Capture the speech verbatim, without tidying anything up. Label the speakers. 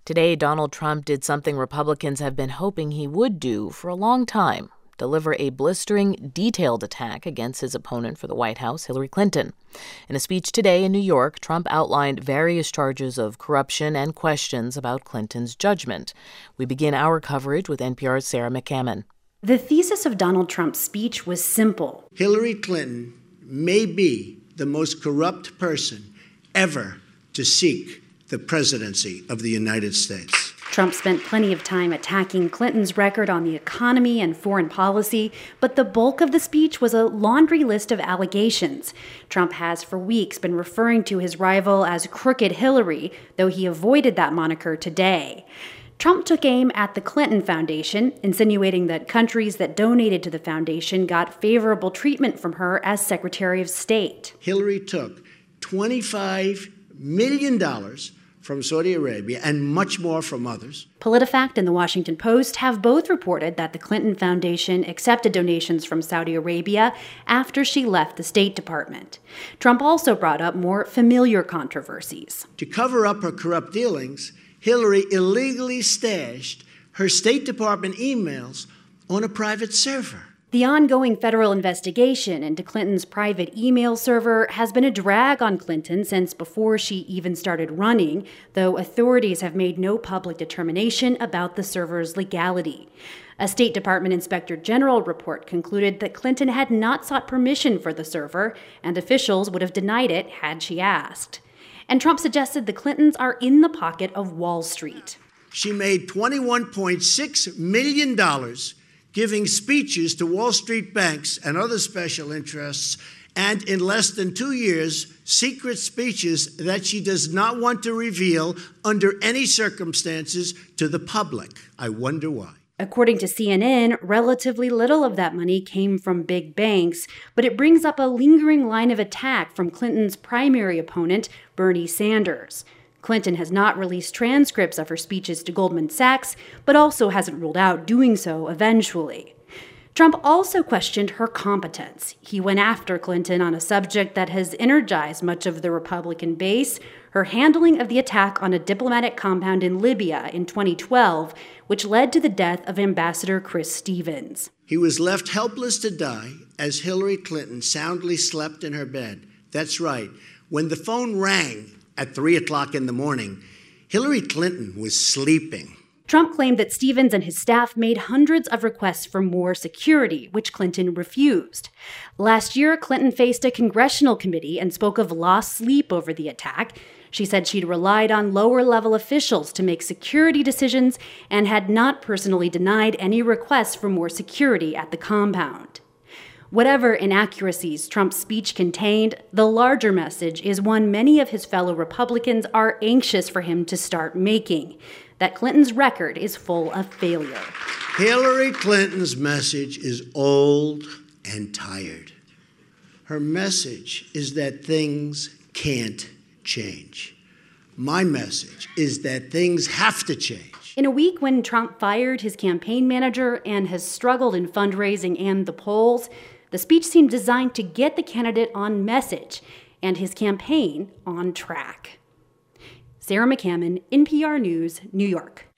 Speaker 1: Today, Donald Trump did something Republicans have been hoping he would do for a long time: deliver a blistering, detailed attack against his opponent for the White House, Hillary Clinton. In a speech today in New York, Trump outlined various charges of corruption and questions about Clinton's judgment. We begin our coverage with N P R's Sarah McCammon.
Speaker 2: The thesis of Donald Trump's speech was simple.
Speaker 3: Hillary Clinton may be the most corrupt person ever to seek the presidency of the United States.
Speaker 2: Trump spent plenty of time attacking Clinton's record on the economy and foreign policy, but the bulk of the speech was a laundry list of allegations. Trump has for weeks been referring to his rival as Crooked Hillary, though he avoided that moniker today. Trump took aim at the Clinton Foundation, insinuating that countries that donated to the foundation got favorable treatment from her as Secretary of State.
Speaker 3: Hillary took twenty-five million dollars from Saudi Arabia and much more from others.
Speaker 2: PolitiFact and The Washington Post have both reported that the Clinton Foundation accepted donations from Saudi Arabia after she left the State Department. Trump also brought up more familiar controversies.
Speaker 3: To cover up her corrupt dealings, Hillary illegally stashed her State Department emails on a private server.
Speaker 2: The ongoing federal investigation into Clinton's private email server has been a drag on Clinton since before she even started running, though authorities have made no public determination about the server's legality. A State Department Inspector General report concluded that Clinton had not sought permission for the server, and officials would have denied it had she asked. And Trump suggested the Clintons are in the pocket of Wall Street.
Speaker 3: She made twenty-one point six million dollars giving speeches to Wall Street banks and other special interests, and in less than two years, secret speeches that she does not want to reveal under any circumstances to the public. I wonder why.
Speaker 2: According to C N N, relatively little of that money came from big banks, but it brings up a lingering line of attack from Clinton's primary opponent, Bernie Sanders. Clinton has not released transcripts of her speeches to Goldman Sachs, but also hasn't ruled out doing so eventually. Trump also questioned her competence. He went after Clinton on a subject that has energized much of the Republican base, her handling of the attack on a diplomatic compound in Libya in twenty twelve, which led to the death of Ambassador Chris Stevens.
Speaker 3: He was left helpless to die as Hillary Clinton soundly slept in her bed. That's right. When the phone rang at three o'clock in the morning, Hillary Clinton was sleeping.
Speaker 2: Trump claimed that Stevens and his staff made hundreds of requests for more security, which Clinton refused. Last year, Clinton faced a congressional committee and spoke of lost sleep over the attack. She said she'd relied on lower-level officials to make security decisions and had not personally denied any requests for more security at the compound. Whatever inaccuracies Trump's speech contained, the larger message is one many of his fellow Republicans are anxious for him to start making: that Clinton's record is full of failure.
Speaker 3: Hillary Clinton's message is old and tired. Her message is that things can't change. My message is that things have to change.
Speaker 2: In a week when Trump fired his campaign manager and has struggled in fundraising and the polls, the speech seemed designed to get the candidate on message and his campaign on track. Sarah McCammon, N P R News, New York.